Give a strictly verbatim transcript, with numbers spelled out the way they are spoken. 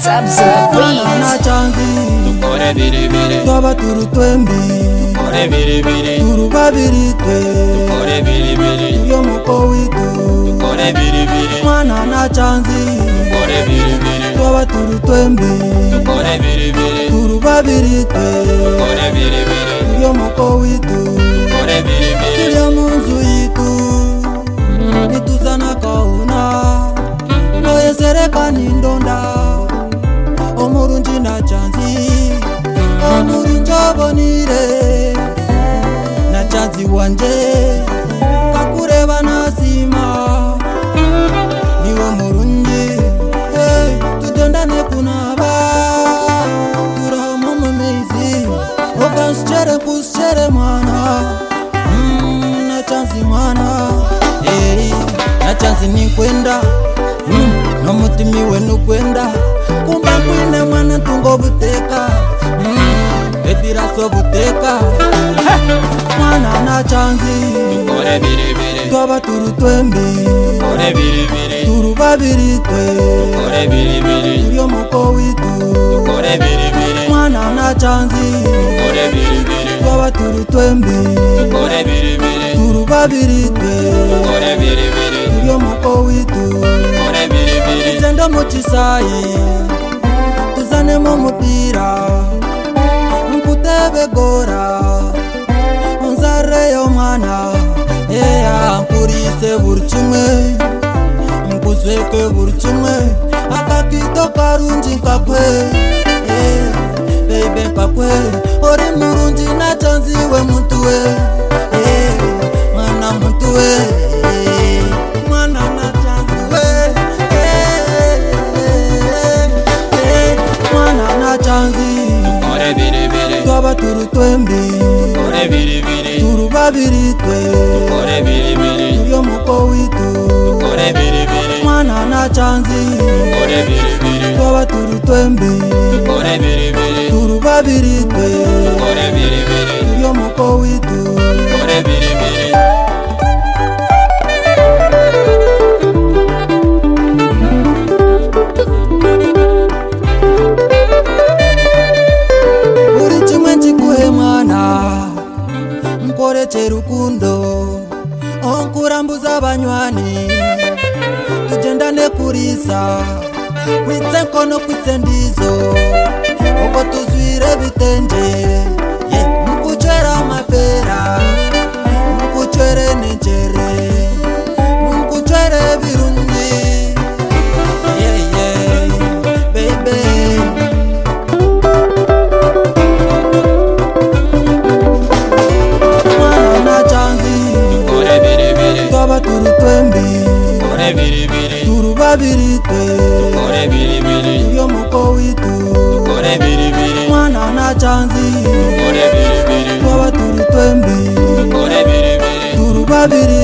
na chanzi tukore biri biri twaba turu twembi tukore biri biri turu babiri twe tukore biri biri turi omuko witu tukore biri biri mwana na chanzi tukore biri biri twaba turu twembi tukore biri biri turu babiri twe tukore biri biri turi omuko witu tukore biri biri turi omunzu yitu nituzana kauna noyesereka nindonda omurunji na chanzi omurunji obonire na chanzi wanje kakureba nasima niwo murunji hey, tutondane kunaba turamo mumezi okansichere kusichere mwana mm, na chanzi mwana hey, na chanzi nikwenda mm, nomutimi wenu kwenda kumba kwine mwana tungo buteka mm, etiraso buteka mwana na chanzi tukore biri biri twaba turu twembi tukore biri biri turu babiri twe tukore biri biri turi omuko witu tukore biri biri mwana na chanzi tukore biri biri twaba turu twembi tukore biri biri turu babiri twe tukore biri biri turi omuko witu tukore biri biri tugende mu kisayi tuzanemo umupira nkutebegora onzareyo mwana eya nkurise buri kimwe nkuzweke buri kimwe akakito karungi nkakwe eh, bebe nkakwe ori murungi na chanzi we muntu we eh, mwana muntu we eh, mwana na chanzi we eh, eh, eh, mwana na chanzi tukore biri biri twaba turu twembi tukore biri biri turu babiri twe tukore biri biri turi omuko witu tukore biri biri mwana na chanzi tukore biri biri twaba turu twembi tukore biri biri turu babiri twe tukore biri biri turi omuko witu tukore biri biri buri kimwe nkikuhe mwana nkoreke rukundo onkurambuza abanywani tugendane kurisa kwitse nkono kwitse ndizo uko tuzwire bitenge ye nkucwera amapera nkucwere nenjere nkucwere birungi yeah, yeah, baby mwana na chanzi tukore biri biri twaba turu twembi tukore biri biri turu babiri twe tukore biri biri turi omuko witu tukore biri biri mwana na chanzi tukore biri biri twaba turu twembi tukore biri biri turu babiri